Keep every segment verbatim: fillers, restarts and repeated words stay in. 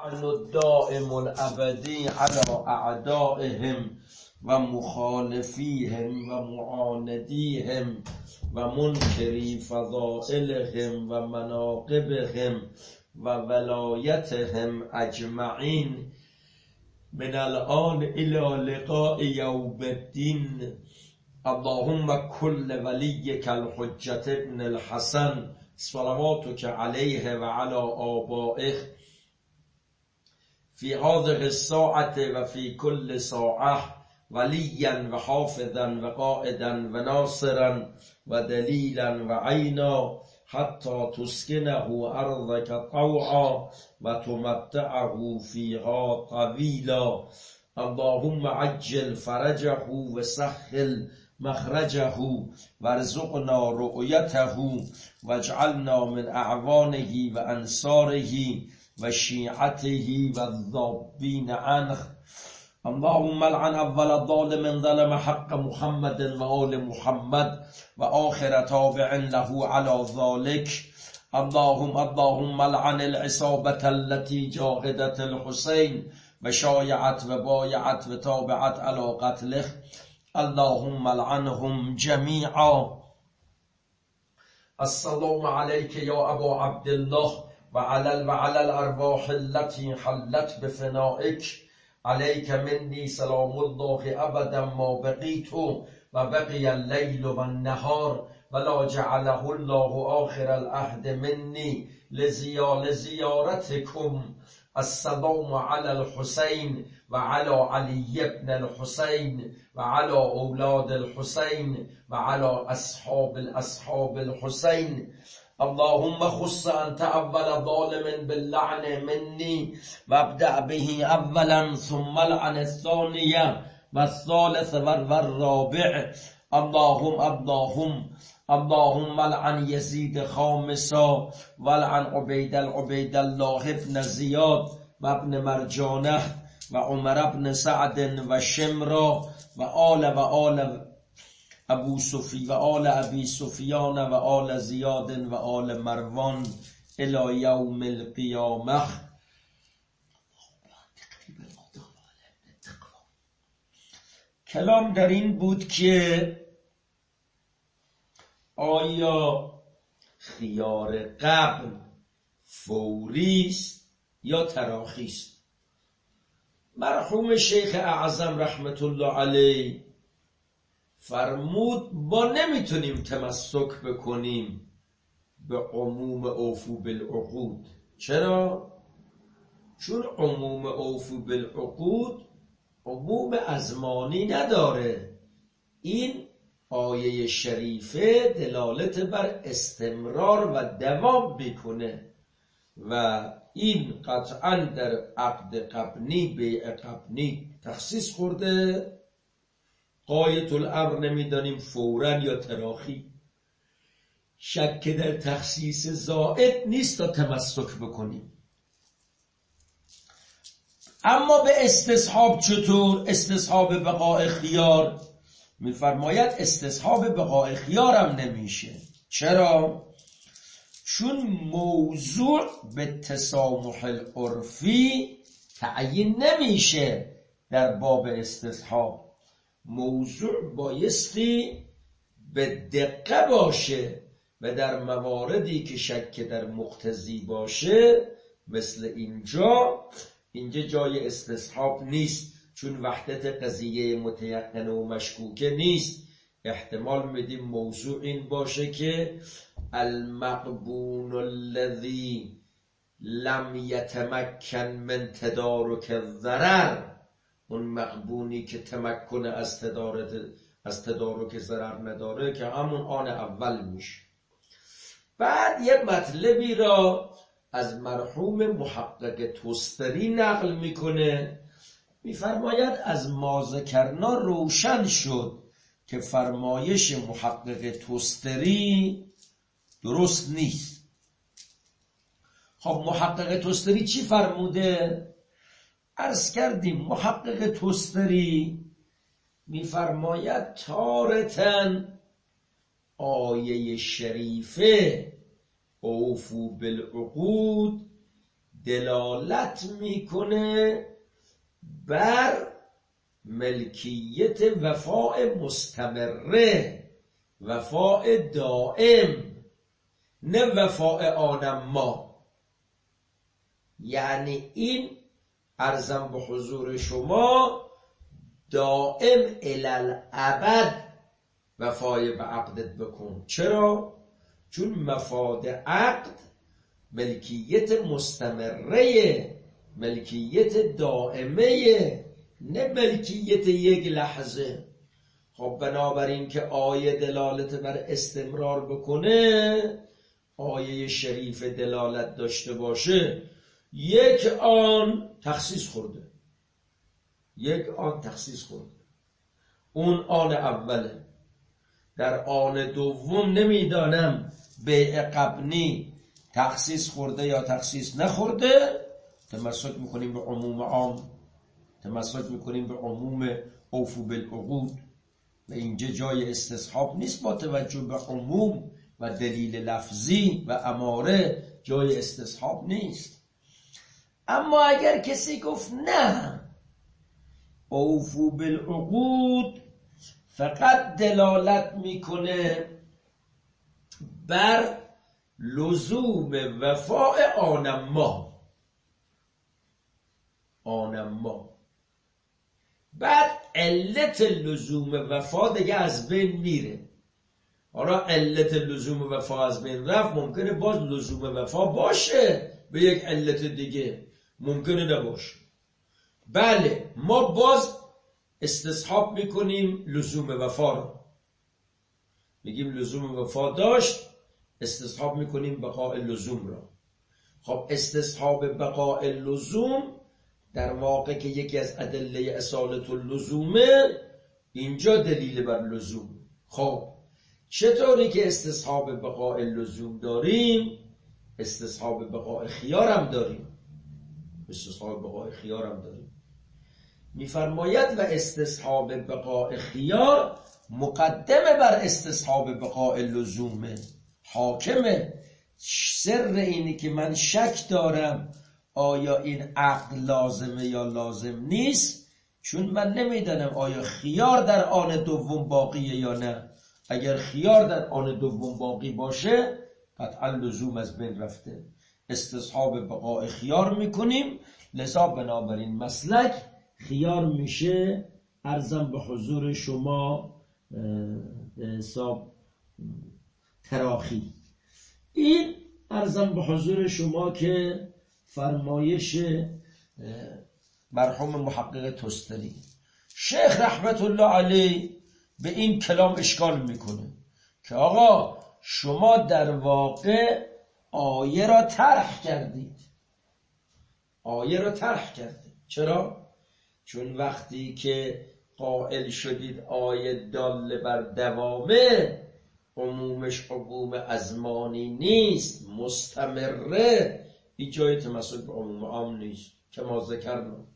اللعن الدائم الابدی على اعدائهم و مخالفیهم و معاندیهم و منکری فضائلهم و مناقبهم و ولایتهم اجمعین من الان الى لقاء یوم الدین. اللهم كل وليك الحجة ابن الحسن صلواتك عليه وعلى آبائه في هذه الساعة وفي كل ساعة وليا وحافظا وقائدا وناصرا ودليلا وعينا حتى تسكنه أرضك طوعا وتمتعه فيها طويلا. اللهم عجل فرجه وسهل مخرجه وارزقنا رؤيته واجعلنا من اعوانه وانصاره وشيعته والذابين عنه. اللهم لعن اول ظالم ظلم حق محمد وآل محمد وآخر تابع له على ذلك. اللهم اللهم لعن العصابة التي جاهدت الحسين وشايعت وبايعت وتابعت على قتله. اللهم لعنهم جميعا. السلام عليك يا أبا عبد الله وعلى وعلى الأرواح التي حلت بفنائك. عليك مني سلام الله أبدا ما بقيت وبقي الليل والنهار ولا جعله الله آخر العهد مني لزيارتكم. السلام على الحسين وعلى علي بن الحسين وعلى أولاد الحسين وعلى أصحاب الأصحاب الحسين. اللهم خص أنت أول ظالم باللعن مني وابدأ به أولا ثم لعن الثانية والثالث والرابع. اللهم اللهم اللهم لعن يزيد خامسا ولعن عبيد العبيد الله ابن زياد وابن مرجانه وعمر بن سعد وشمرا وآل وآل أبو سفي وآل أبي سفيان وآل زياد وآل مروان إلى يوم القيامة. کلام در این بود که آیا خیار قبل فوری است یا تراخی است؟ مرحوم شیخ اعظم رحمت الله علیه فرمود ما نمیتونیم تمسک بکنیم به عموم اوفو بالعقود. چرا؟ چون عموم اوفو بالعقود عموم ازمانی نداره. این آیه شریفه دلالت بر استمرار و دوام میکنه و این قطعا در عقد قبنی بیع قبنی تخصیص خورده. غایت الامر نمیدانیم فوراً یا تراخی. شک در تخصیص زائد نیست تا تمسک بکنیم. اما به استصحاب چطور؟ استصحاب بقاء خیار میفرماید استصحاب بقاء خیارم نمیشه. چرا؟ چون موضوع به تسامح العرفی تعیین نمیشه. در باب استصحاب موضوع بایستی به دقت باشه و در مواردی که شک در مقتضی باشه مثل اینجا اینجا جای استصحاب نیست، چون وحدت قضیه متیقن و مشکوکه نیست. احتمال میدیم موضوع این باشه که المقبون الذی لم یتمکن من تدارک الضرر، اون مقبونی که تمکن از تدارک از تدارک ضرر نداره که همون آن اول میشه. بعد یه مطلبی را از مرحوم محقق توستری نقل میکنه. میفرماید از ما ذکرنا روشن شد که فرمایش محقق توستری درست نیست. خب محقق توستری چی فرموده؟ عرض کردیم محقق توستری میفرماید تارتن آیه شریفه اوفو بالعقود دلالت میکنه بر ملکیت وفاء مستمره، وفاء دائم، نه وفاء آنما. یعنی این عرضم به حضور شما دائم الالعبد وفای به عقدت بکن. چرا؟ چون مفاد عقد ملکیت مستمره، ملکیت دائمه، نه ملکیت یک لحظه. خب بنابراین که آیه دلالت بر استمرار بکنه، آیه شریف دلالت داشته باشه، یک آن تخصیص خورده، یک آن تخصیص خورده، اون آن اوله. در آن دوم نمیدانم بیع قبنی تخصیص خورده یا تخصیص نخورده. تمسک میکنیم به عموم عام، تمسک میکنیم به عموم اوفو بالعقود و اینجا جای استصحاب نیست با توجه به عموم و دلیل لفظی و اماره، جای استصحاب نیست. اما اگر کسی گفت نه، اوفو بالعقود فقط دلالت میکنه بر لزوم وفاء آنما، آنما بعد علت لزوم وفا دیگه از بین میره. حالا علت لزوم وفا از بین رفت، ممکنه باز لزوم وفا باشه به یک علت دیگه، ممکنه نباشه. بله ما باز استصحاب میکنیم لزوم وفا رو، میگیم لزوم وفا داشت، استصحاب میکنیم بقاء لزوم رو. خب استصحاب بقاء لزوم در واقع که یکی از ادله اصالت اللزومه، اینجا دلیل بر لزوم. خب چطوری که استصحاب بقاء لزوم داریم، استصحاب بقاء خیار هم داریم، استصحاب بقاء خیار هم داریم. میفرماید و استصحاب بقاء خیار مقدمه بر استصحاب بقاء لزومه، حاکمه. سر اینی که من شک دارم آیا این عقد لازمه یا لازم نیست، چون من نمیدانم آیا خیار در آن دوم باقیه یا نه. اگر خیار در آن دوم باقی باشه قطعا لزوم از بین رفته، استصحاب بقاء خیار میکنیم. لذا بنابراین مسلک خیار میشه. عرضم به حضور شما به حساب تراخی. این عرضم به حضور شما که فرمایش مرحوم محقق توستری. شیخ رحمت الله علیه به این کلام اشکال میکنه که آقا شما در واقع آیه را طرح کردید، آیه را طرح کردید. چرا؟ چون وقتی که قائل شدید آیه دال بر دوامه، عمومش عموم ازمانی نیست، مستمره، این جای تمسک به عموم عام نیست که ما ذکرنا.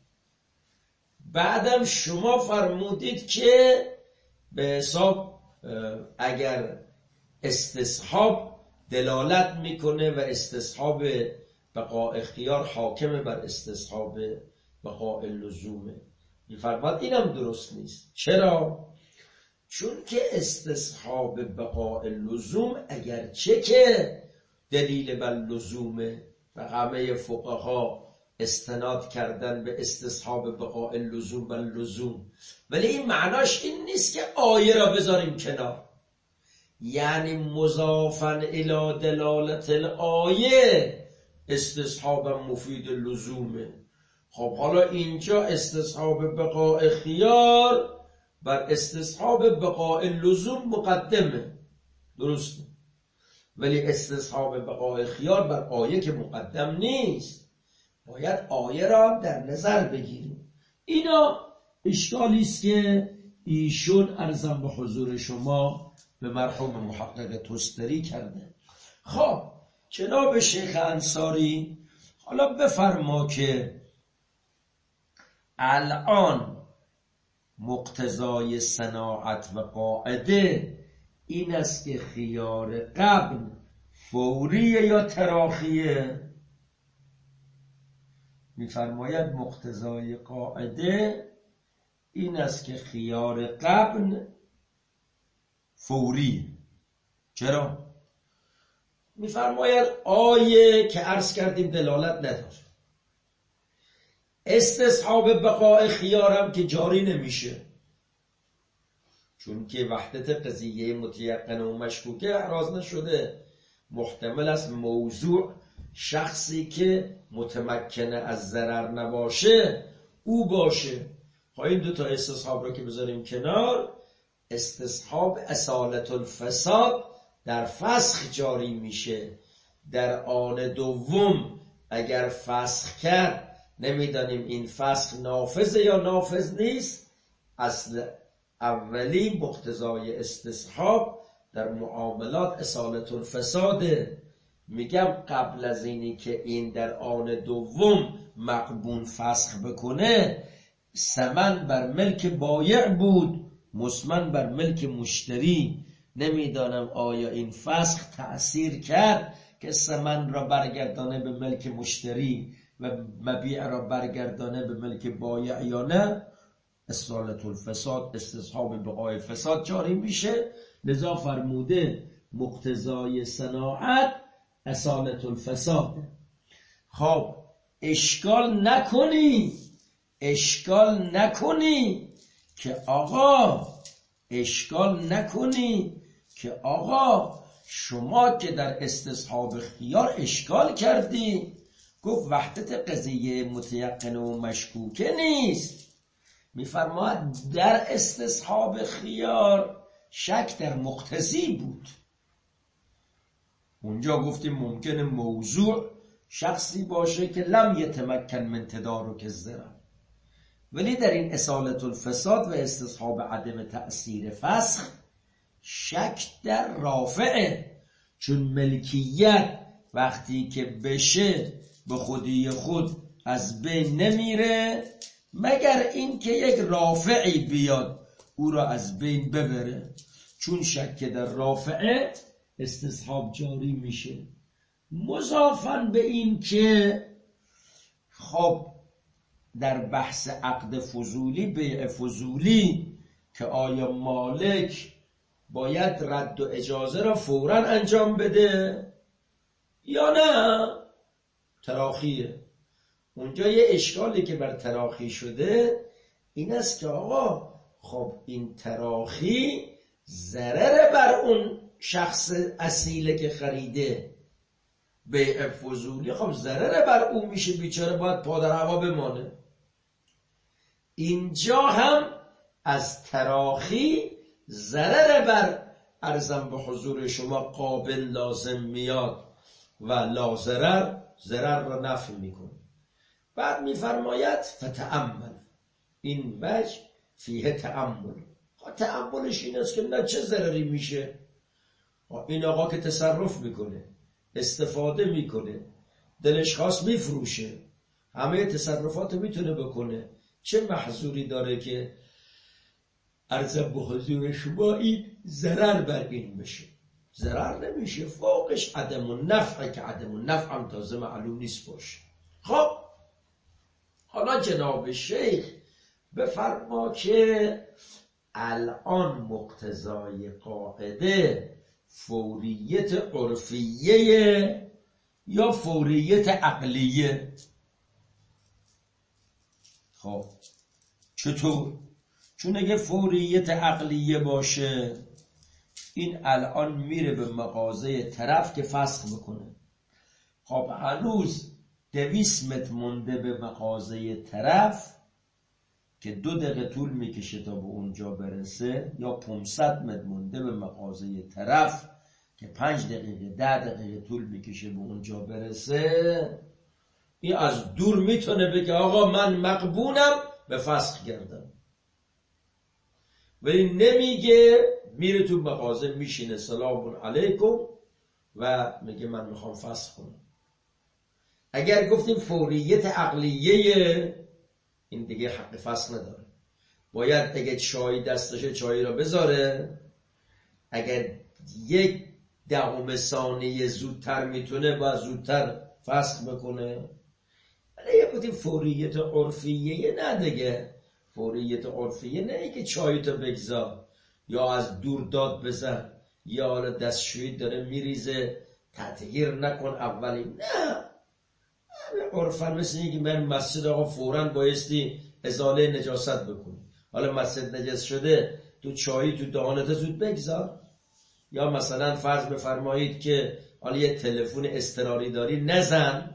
بعدم شما فرمودید که به حساب اگر استصحاب دلالت میکنه و استصحاب بقاء خیار حاکمه بر استصحاب بقاء لزومه، میفرماد اینم درست نیست. چرا؟ چون که استصحاب بقاء لزوم اگرچه که دلیل بر لزومه و همه فقها استناد کردن به استصحاب بقاء لزوم بر لزوم، ولی این معناش این نیست که آیه را بذاریم کنار. یعنی مضافاً الی دلالت الآیه استصحاب مفید لزومه. خب حالا اینجا استصحاب بقاء خیار بر استصحاب بقاء لزوم مقدمه، درسته، ولی استصحاب بقاء خیار بر آیه که مقدم نیست، باید آیه را در نظر بگیریم. اینا اشکالی است که ایشون عرضم به حضور شما به مرحوم محقق توستری کرده. خب جناب شیخ انصاری حالا بفرما که الان مقتضای صناعت و قاعده این است که خیار قبل فوریه یا تراخیه؟ میفرماید مقتضای قاعده این است که خیار قبل فوری. چرا؟ میفرماید آیه که عرض کردیم دلالت نداره، استصحاب بقاء خیارم که جاری نمیشه، چون که وحدت قضیه متیقن و مشکوکه احراز نشده. محتمل است موضوع شخصی که متمکن از ضرر نباشه او باشه. ها این دو تا استصحاب رو که بذاریم کنار، استصحاب اصالت الفساد در فسخ جاری میشه. در آن دوم اگر فسخ کرد نمیدانیم این فسخ نافذه یا نافذ نیست. اصل اولی مقتضای استصحاب در معاملات اصالت الفساده. میگم قبل از اینی که این در آن دوم مقبون فسخ بکنه، ثمن بر ملک بایع بود، مسمن بر ملک مشتری. نمیدانم آیا این فسخ تأثیر کرد که ثمن را برگردانه به ملک مشتری و مبیع را برگردانه به ملک بایع یا نه. اصالت الفساد، استصحاب بقای فساد جاری میشه. لذا فرموده مقتضای صناعت اصالت الفساد. خب اشکال نکنی اشکال نکنی که آقا اشکال نکنی که آقا شما که در استصحاب خیار اشکال کردی. گفت وحدت قضیه متیقن و مشکوکه نیست. میفرماید در استصحاب خیار شک در مقتضی بود. اونجا گفتیم ممکنه موضوع شخصی باشه که لم یتمکن من تدارک الضرر، ولی در این اصالت الفساد و استصحاب عدم تأثیر فسخ شک در رافعه. چون ملکیت وقتی که بشه به خودی خود از بین نمیره مگر این که یک رافعی بیاد او را از بین ببره. چون شک در رافعه استصحاب جاری میشه. مضافاً به این که خب در بحث عقد فضولی، بیع فضولی، که آیا مالک باید رد و اجازه را فوراً انجام بده یا نه، تراخیه. اونجا یه اشکالی که بر تراخی شده این است که آقا خب این تراخی ضرر بر اون شخص اصیله که خریده. بیع فضولی خب ضرر بر اون میشه، بیچاره باید پا در هوا بمانه. اینجا هم از تراخی ضرر بر عرضم به حضور شما قابل لازم میاد و لا ضرر ضرر را نفی میکنه. بعد میفرماید فتأمل، این وجه فیه تأمل. تأملش این است که نه چه ضرری میشه. این آقا که تصرف میکنه، استفاده میکنه، دلش خواست میفروشه، همه تصرفات میتونه بکنه، چه محظوری داره که عرضم به حضور شما این ضرر بر این بشه؟ ضرر نمیشه، فوقش عدم النفع که عدم النفع هم تازه معلوم نیست باشه. خب حالا جناب شیخ بفرما که الان مقتضای قاعده فوریت عرفیه یا فوریت عقلیه؟ خب چطور؟ چون اگه فوریت عقلیه باشه این الان میره به مغازه طرف که فسخ بکنه. خب هنوز دویست متر مونده به مغازه طرف که دو دقیقه طول میکشه تا به اونجا برسه، یا پانصد متر مونده به مغازه طرف که پنج دقیقه ده دقیقه طول میکشه به اونجا برسه. این از دور میتونه بگه آقا من مقبونم به فسخ کردم، ولی نمیگه. میره تو مغازه میشینه سلام علیکم و میگه من میخوام فسخ کنم. اگر گفتیم فوریت عقلیه این دیگه حق فسخ نداره. باید اگه چای دستشه چای را بذاره، اگر یک دهم ثانیه زودتر میتونه باید زودتر فسخ بکنه. ولی گفتیم فوریت عرفیه نه دیگه. فوریت عرفیه نه ای که چایتو بگذار یا از دور داد بزن یا حالا دستشویی داره میریزه تطهیر نکن اولی، نه. عرفا مثل اینکه من مسجد آقا فوراً بایستی ازاله نجاست بکنی. حالا مسجد نجس شده تو چایی تو دهانت زود بگذار. یا مثلا فرض بفرمایید که حالا یه تلفن اضطراری داری نزن.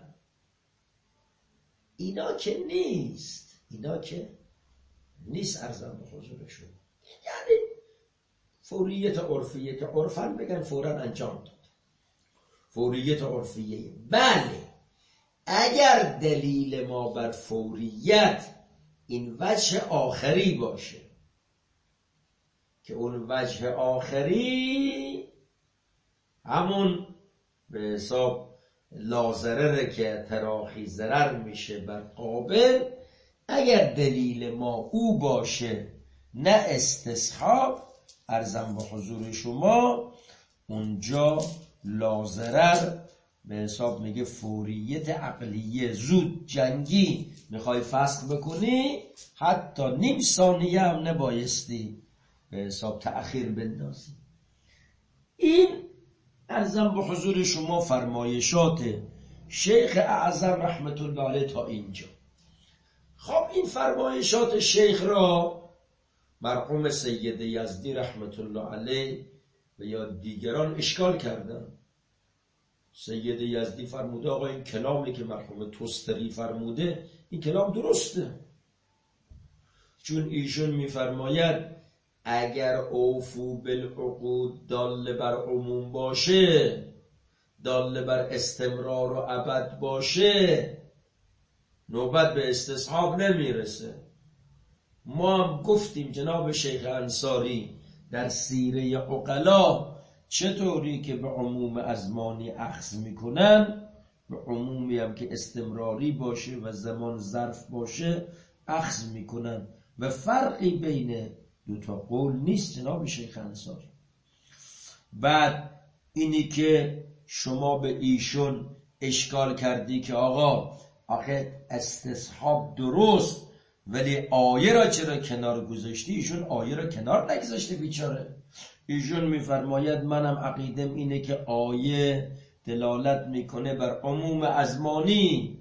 اینا که نیست، اینا که نیست. ارزم به حضورشون یعنی فوریت عرفیه که عرفاً بگن فوراً انجام داد. فوریت عرفیه. بله اگر دلیل ما بر فوریت این وجه آخری باشه که اون وجه آخری همون به حساب لازرره که تراخی ضرر میشه بر قابل، اگر دلیل ما او باشه نه استصحاب، عرضم به حضور شما اونجا لازرر به حساب میگه فوریت عقلیه. زود جنگی میخوای فسخ بکنی حتی نیم ثانیه هم نبایستی به حساب تأخیر بندازی. این عرضم به حضور شما فرمایشات شیخ اعظم رحمت الله علیه تا اینجا. خب این فرمایشات شیخ را مرحوم سید یزدی رحمت الله علیه و یا دیگران اشکال کردن. سید یزدی فرموده آقا این کلامی که مرحوم توستری فرموده این کلام درسته، چون ایشون میفرماید اگر اوفو بالعقود دال بر عموم باشه، دال بر استمرار و ابد باشه، نوبت به استصحاب نمیرسه. ما هم گفتیم جناب شیخ انصاری در سیره عقلا چطوری که به عموم ازمانی اخذ میکنن، به عمومی هم که استمراری باشه و زمان ظرف باشه اخذ میکنن و فرقی بین دوتا قول نیست جناب شیخ انصاری. بعد اینی که شما به ایشون اشکال کردی که آقا آخه استصحاب درست ولی آیه را چرا کنار گذاشتی؟ ایشون آیه را کنار نگذاشته بیچاره. ایشون میفرماید منم عقیدم اینه که آیه دلالت میکنه بر عموم ازمانی،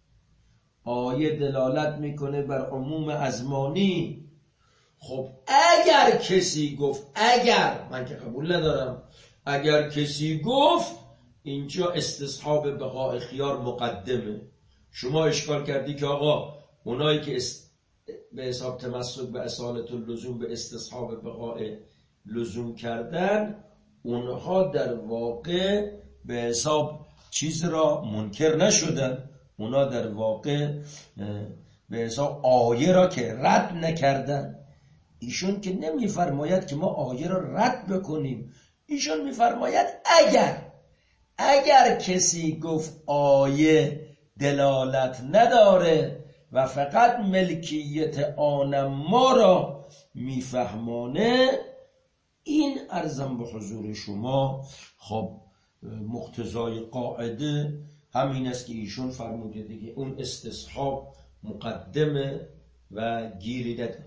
آیه دلالت میکنه بر عموم ازمانی. خب اگر کسی گفت، اگر من که قبول ندارم، اگر کسی گفت اینجا استصحاب بقاء خیار مقدمه، شما اشکال کردی که آقا اونایی که است... به حساب تمسک به اصالت اللزوم به استصحاب بقاء لزوم کردن، اونها در واقع به حساب چیز را منکر نشدن، اونها در واقع به حساب آیه را که رد نکردن. ایشون که نمیفرماید که ما آیه را رد بکنیم، ایشون میفرماید اگر اگر کسی گفت آیه دلالت نداره و فقط ملکیت آن ما را میفهمانه، این عرضم به حضور شما خب مقتضای قاعده همین است که ایشون فرموده دیگه، اون استصحاب مقدمه و گیری نداره.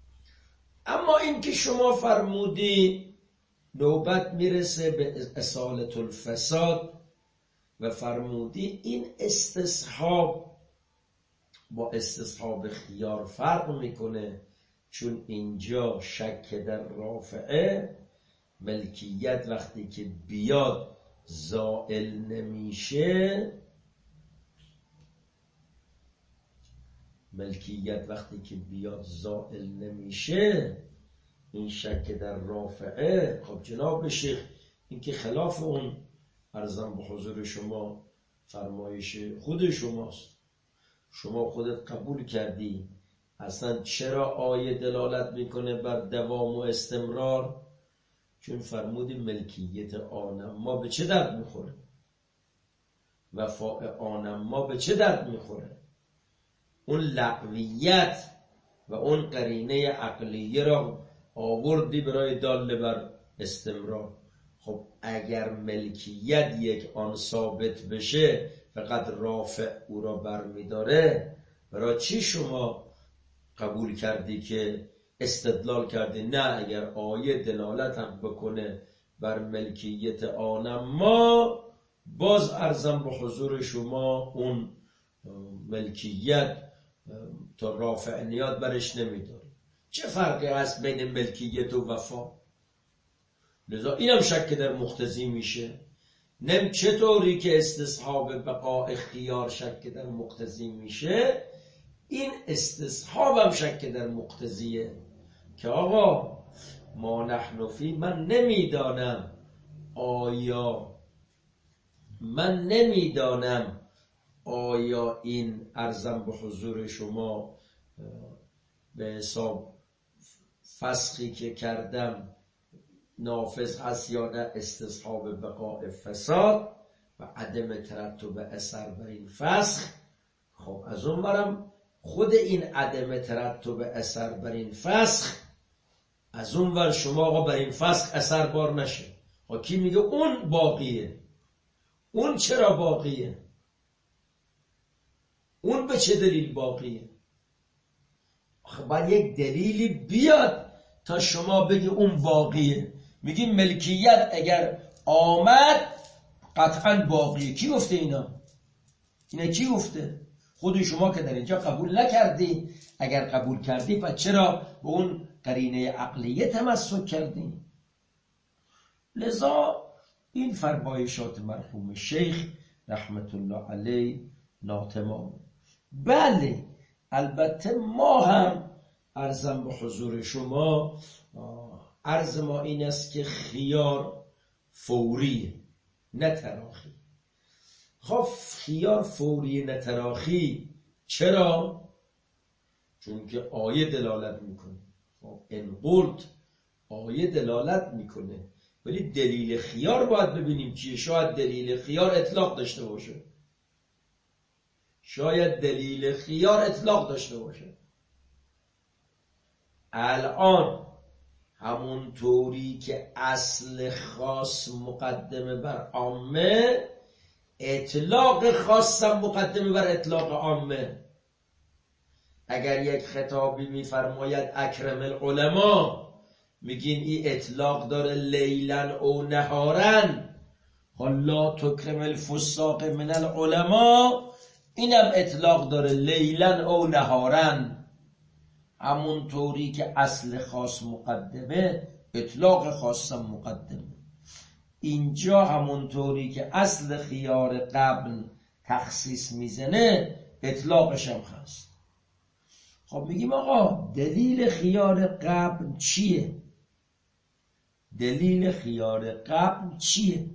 اما این که شما فرمودی نوبت میرسه به اصالت الفساد و فرمودی این استصحاب با استصحاب خیار فرق میکنه، چون اینجا شک در رافعه، ملکیت وقتی که بیاد زائل نمیشه، ملکیت وقتی که بیاد زائل نمیشه، این شک در رافعه. خب جناب شیخ این که خلاف اون عرضم به حضور شما فرمایش خود شماست. شما خودت قبول کردی اصلا چرا آیه دلالت میکنه بر دوام و استمرار؟ چون فرمودی ملکیت آنم ما به چه درد میخوره، وفاء آنم ما به چه درد میخوره؟ اون لغویت و اون قرینه عقلیه را آوردی برای دال بر استمرار. خب اگر ملکیت یک آن ثابت بشه فقط رافع او را بر میداره، برای چی شما قبول کردی که استدلال کردی نه اگر آیه دلالت هم بکنه بر ملکیت آنم ما باز ارزم به حضور شما اون ملکیت تا رافع نیاد برش نمیداریم. چه فرقی هست بین ملکیت و وفا؟ لذا اینم شک در مقتضی میشه. نم چطوری که استصحاب بقا اختیار شک در مقتضی میشه، این استصحاب هم شک در مقتضیه که آقا ما نحن فی، من نمیدانم آیا من نمیدانم آیا این ارزم به حضور شما به حساب فسخی که کردم نافذ هست یا نه، استصحاب بقاء فساد و عدم ترتب اثر بر این فسخ. خب از اون برم خود این عدم ترتب اثر بر این فسخ، از اون ور شما آقا بر این فسخ اثر بار نشه. خب کی میگه اون باقیه؟ اون چرا باقیه؟ اون به چه دلیل باقیه؟ خب باید یک دلیلی بیاد تا شما بگی اون باقیه. میگی ملکیت اگر آمد قطعا باقیه. کی گفته اینا؟ اینا کی گفته؟ خود شما که در اینجا قبول نکردی. اگر قبول کردی پس چرا به اون قرینه عقلیه تمسک کردی؟ لذا این فرمایشات مرحوم شیخ رحمت الله علیه ناتمام. بله البته ما هم عرضم به حضور شما، عرض ما این است که خیار فوری نه تراخی. خب خیار فوری نه تراخی چرا؟ چون که آیه دلالت میکنه. خب ان قلت آیه دلالت میکنه، ولی دلیل خیار باید ببینیم چیه. شاید دلیل خیار اطلاق داشته باشه، شاید دلیل خیار اطلاق داشته باشه. الان همون طوری که اصل خاص مقدمه بر عامه، اطلاق خاصم مقدمه بر اطلاق عامه. اگر یک خطابی میفرماید اکرم العلماء، میگین این اطلاق داره لیلن او نهارن، لا تکرم الفساق من العلماء، اینم اطلاق داره لیلن او نهارن. همون طوری که اصل خاص مقدمه، اطلاق خاصم مقدمه. اینجا همون طوری که اصل خیار قبل تخصیص میزنه، اطلاقش هم هست. خب میگیم آقا دلیل خیار قبل چیه؟ دلیل خیار قبل چیه؟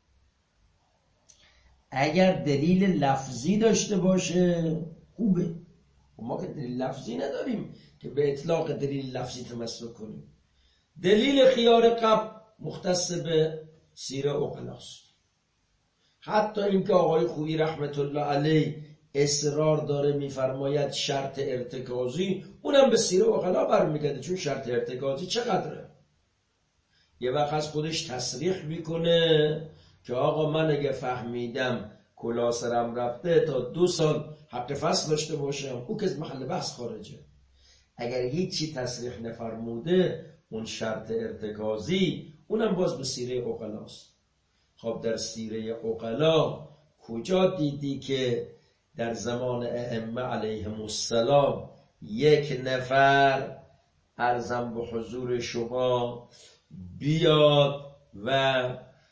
اگر دلیل لفظی داشته باشه خوبه. ما که دلیل لفظی نداریم که به اطلاق دلیل لفظی تمسک کنیم. دلیل خیار قبل مختص به سیره عقلاست. حتی اینکه آقای خویی رحمت الله علیه اصرار داره میفرماید شرط ارتکازی، اونم به سیره عقلا برمیگرده. چون شرط ارتکازی چقدره؟ یه وقت از خودش تصریح میکنه که آقا من اگه فهمیدم کلا سرم رفته تا دو سال حق فصل داشته باشم، او که از محل بحث خارجه. اگر هیچی تصریح نفرموده، اون شرط ارتکازی، اونم باز به سیره عقلاست. خب در سیره عقلا کجا دیدی که در زمان ائمه علیهم السلام یک نفر عرضم به حضور شما بیاد و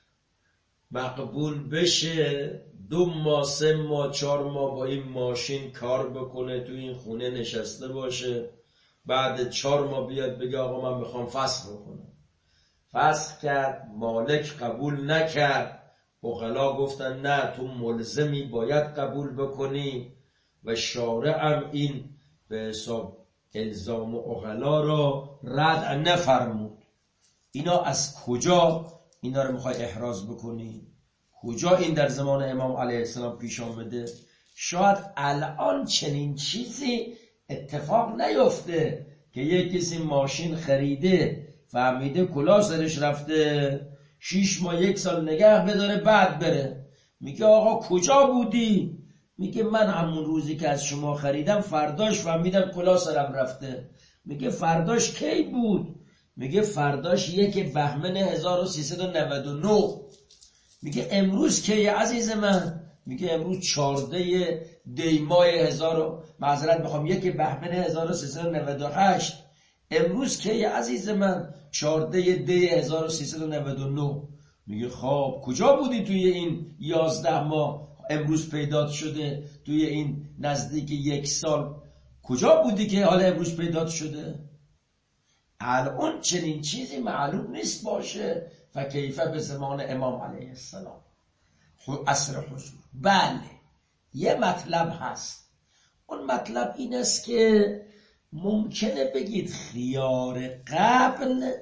مقبول بشه، دو ماه سه ماه چهار ماه با این ماشین کار بکنه، تو این خونه نشسته باشه، بعد چهار ماه بیاد بگه آقا من میخوام فسخ بکنم. فسخ کرد، مالک قبول نکرد، عقلا گفتن نه تو ملزمی باید قبول بکنی و شارع هم این به حساب الزام عقلا را رد نفرمود. اینا از کجا اینا رو میخوای احراز بکنی؟ کجا این در زمان امام علیه السلام پیش آمده؟ شاید الان چنین چیزی اتفاق نیفته که یک کسی ماشین خریده، فهمیده کلاه سرش رفته، شیش ماه یک سال نگه بداره بعد بره. میگه آقا کجا بودی؟ میگه من همون روزی که از شما خریدم فرداش فهمیدم کلاه سرم رفته. میگه فرداش کی بود؟ میگه فرداش یک بهمن هزار و سیصد و نود و نه. میگه امروز کی عزیز من؟ میگه امروز چهارده دی ماه هزار معذرت بخوام یک بهمن هزار و سیصد و نود و هشت. امروز کی عزیز من؟ چهارده دی هزار و سیصد و نود و نه. میگه خب کجا بودی توی این یازده ماه؟ امروز پیدا شده توی این نزدیک یک سال کجا بودی که حالا امروز پیدا شده؟ الان چنین چیزی معلوم نیست باشه فکیفه به زمان امام علیه السلام عصر حضور. بله یه مطلب هست، اون مطلب این است که ممکنه بگید خیار قبل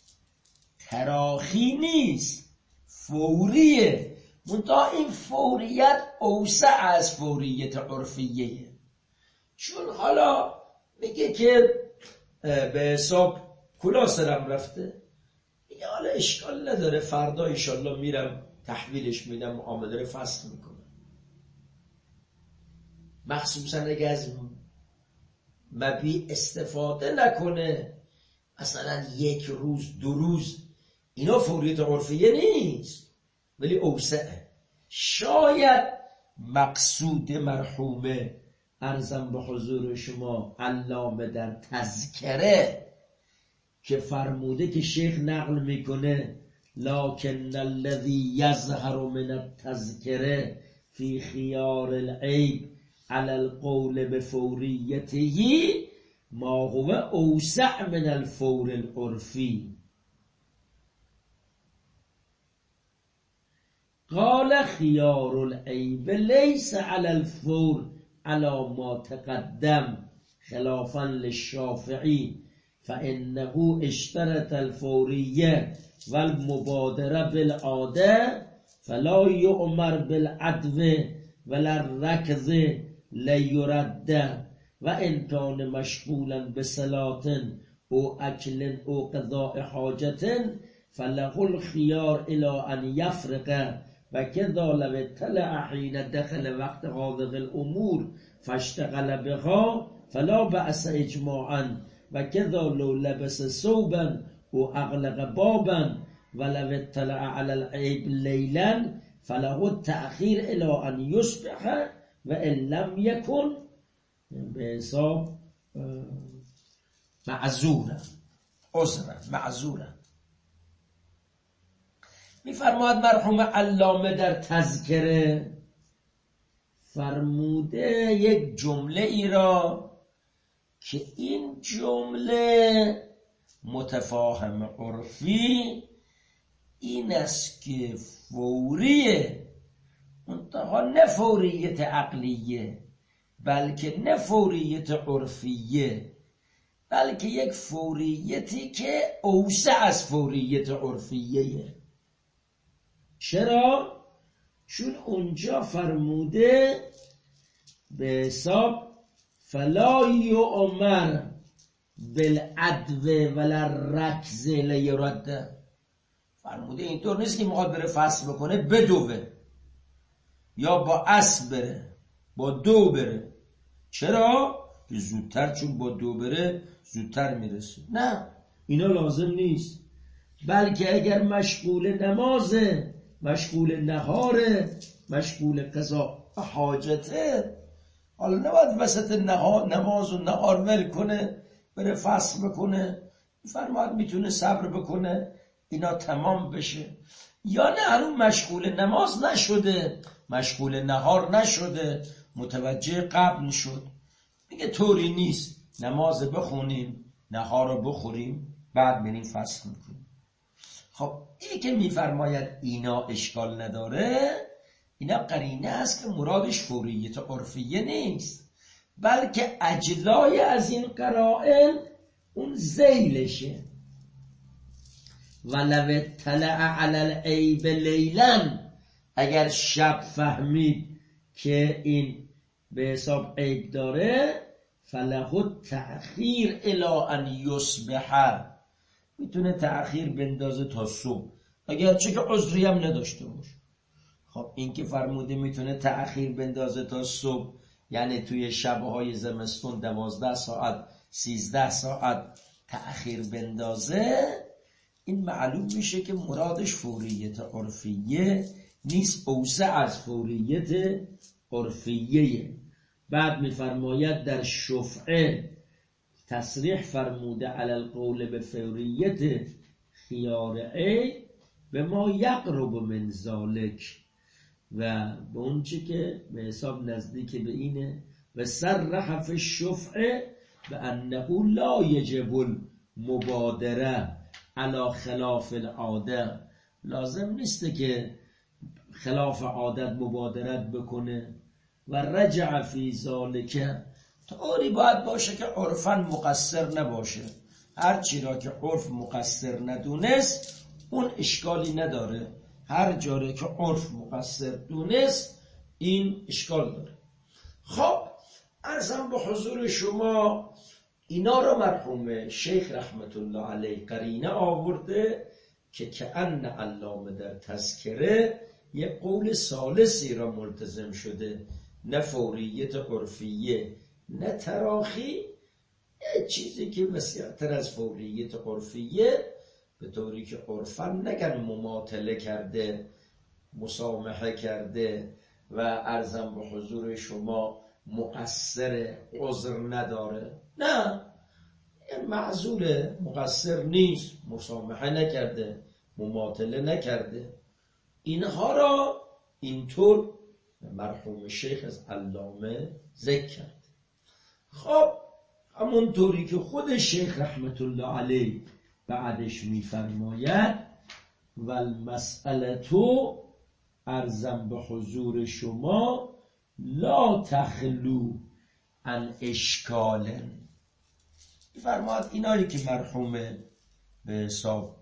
تراخی نیست، فوریه، منتها این فوریت اوسع از فوریت عرفیه. چون حالا میگه که به حساب کلا سرم رفته، میگه حالا اشکال نداره فردا انشالله میرم تحویلش میدم، معامله رو فصل میکنم. مخصوصا اگه از مبیع استفاده نکنه، مثلا یک روز دو روز، اینا فوریت عرفیه نیست ولی اوسعه. شاید مقصود مرحومه عرضم به حضور شما علامه در تذکره که فرموده که شیخ نقل میکنه لکن الذی یظهر من التذکره فی خیار العیب علی القول بفوریته ما هو اوسع من الفور العرفی. قال خیار العیب لیس علی الفور علی ما تقدم خلافا للشافعی فانه اشترط الفوریه والمبادره بالعاده فلا یؤمر بالعدو ولا الركض ليرد وان كان مشغولا بصلاة او اكل او قضاء حاجة فله الخيار الى ان يفرق وكذا لو اطلع حين دخل وقت هذه الامور فاشتغل بها فلا بأس اجماعا وكذا لو لبس ثوبا او اغلق بابا ولو اطلع على العيب ليلا فله التأخير الى ان يصبح وان لم يكن به حساب معذورا عذرا معذورا. میفرماید مرحوم علامه در تذکره، فرموده یک جمله ای را که این جمله متفاهم عرفی این است که فوریه، منتها نه فوریت عقلیه بلکه نه فوریت عرفیه، بلکه یک فوریتی که اوسع از فوریت عرفیه. چرا؟ چون اونجا فرموده به حساب فلا یؤمر بالعدو ولا الركض لیرد. فرموده اینطور نیست که میخواد بره فصل بکنه بدوه یا با اسب بره، با دو بره. چرا؟ که زودتر، چون با دو بره زودتر میرسه. نه، اینا لازم نیست. بلکه اگر مشغول نمازه، مشغول نهاره، مشغول قضا حاجته، حالا نباید وسط نماز و نهار ول کنه بره فصل بکنه. فرماید میتونه صبر بکنه اینا تمام بشه. یا نه هنوز مشغول نماز نشده، مشغول نهار نشده، متوجه قبل شد، میگه طوری نیست، نماز بخونیم، نهار رو بخوریم، بعد بریم فصل میکنیم. خب این که میفرماید اینا اشکال نداره، اینا قرینه است که مرادش فوریت عرفیه نیست، بلکه اجزای از این قرائن اون ذیلشه. ولو اطلع علی العیب لیلا، اگر شب فهمید که این به حساب عیب داره، فله التأخیر الی ان یصبح، میتونه تأخیر بندازه تا صبح، اگر چه که عذری هم نداشته باشه. خب این که فرموده میتونه تأخیر بندازه تا صبح، یعنی توی شبهای زمستون دوازده ساعت سیزده ساعت تأخیر بندازه، این معلوم میشه که مرادش فوریت عرفیه نیست، اوسع از فوریت عرفیه. بعد میفرماید در شفعه تصریح فرموده علی القول به فوریت خیارعه به ما یقرب من ذالک، و به اون چی که به حساب نزدیک به اینه، و صرح فی الشفعه به انه لا یجب المبادره علی خلاف العاده، لازم نیسته که خلاف عادت مبادرت بکنه. و رجع فی ذالک، طوری باید باشه که عرفاً مقصر نباشه، هر چی را که عرف مقصر ندونست اون اشکالی نداره، هر جاره که عرف مقصر دونست این اشکال داره. خب عرضم به حضور شما اینا رو مرحوم شیخ رحمت الله علیه قرینه آورده که کأن علامه در تذکره یه قول ثالثی را ملتزم شده، نه فوریت عرفیه نه تراخی، یه چیزی که وسیع‌تر از فوریت عرفیه، به طوری که عرفاً نگن مماطله کرده، مسامحه کرده و عرضم به حضور شما مقصر، عذر نداره، نه، این معذور، مقصر نیست، مسامحه نکرده، مماطله نکرده. اینها را اینطور مرحوم شیخ از علامه ذکر کرد. خب همونطوری که خود شیخ رحمت الله علیه بعدش میفرماید و المسئله تو ارزم به حضور شما لا تخلو عن اشکال، فرماید اینایی که مرحوم به حساب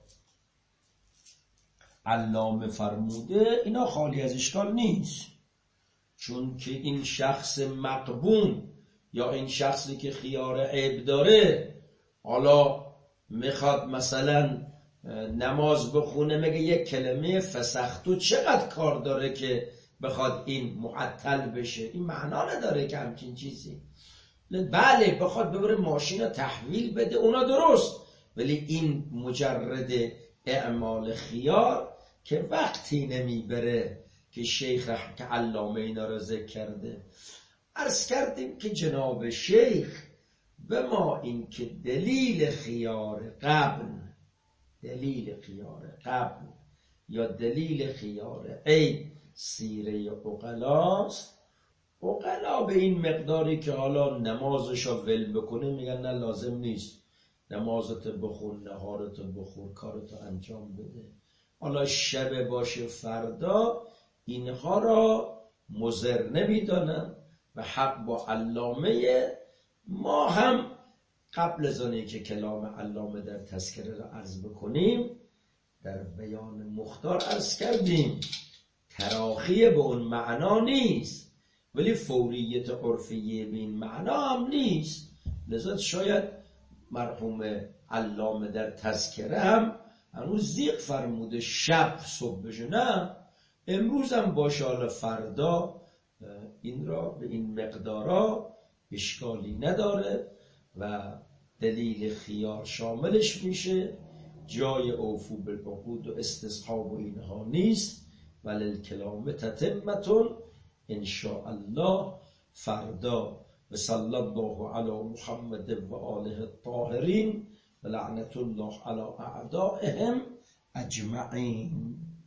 علامه فرموده اینا خالی از اشکال نیست، چون که این شخص مقبون یا این شخصی که خیار عیب داره حالا میخواد مثلا نماز بخونه، میگه یک کلمه فسختو چقدر کار داره که بخواد این معطل بشه، این معنا نداره که همچین چیزی. بله بخواد ببره ماشین رو تحویل بده اونا درست، ولی این مجرد اعمال خیار که وقتی نمیبره که شیخ رحمت که علامه اینا رو ذکر کرده. عرض کردیم که جناب شیخ به ما این که دلیل خیار قبل، دلیل خیار قبل یا دلیل خیار عیب سیره عقلاست، عقلا به این مقداری که حالا نمازشو ول بکنه میگن نه لازم نیست، نمازت بخون، نهارت بخور، کارت انجام بده، حالا شب باشه فردا، اینها را مضر نمیدانن و حق با علامه. ما هم قبل از آنی که کلام علامه در تذکره را عرض بکنیم در بیان مختار عرض کردیم تراخی به اون معنا نیست، ولی فوریت عرفیه به این معنا هم نیست. لذا شاید مرحوم علامه در تذکره هم هنوز زیق فرموده شب صبح بشه، نه امروز هم باشه، حالا فردا، این را به این مقدارا اشکالی نداره و دلیل خیار شاملش میشه، جای اوفو بالعقود و استصحاب و اینها نیست، ولی الکلام تتمتون انشاءالله فردا. و صلی الله علی محمد و آله الطاهرین و لعنت الله علی اعدائهم اجمعین.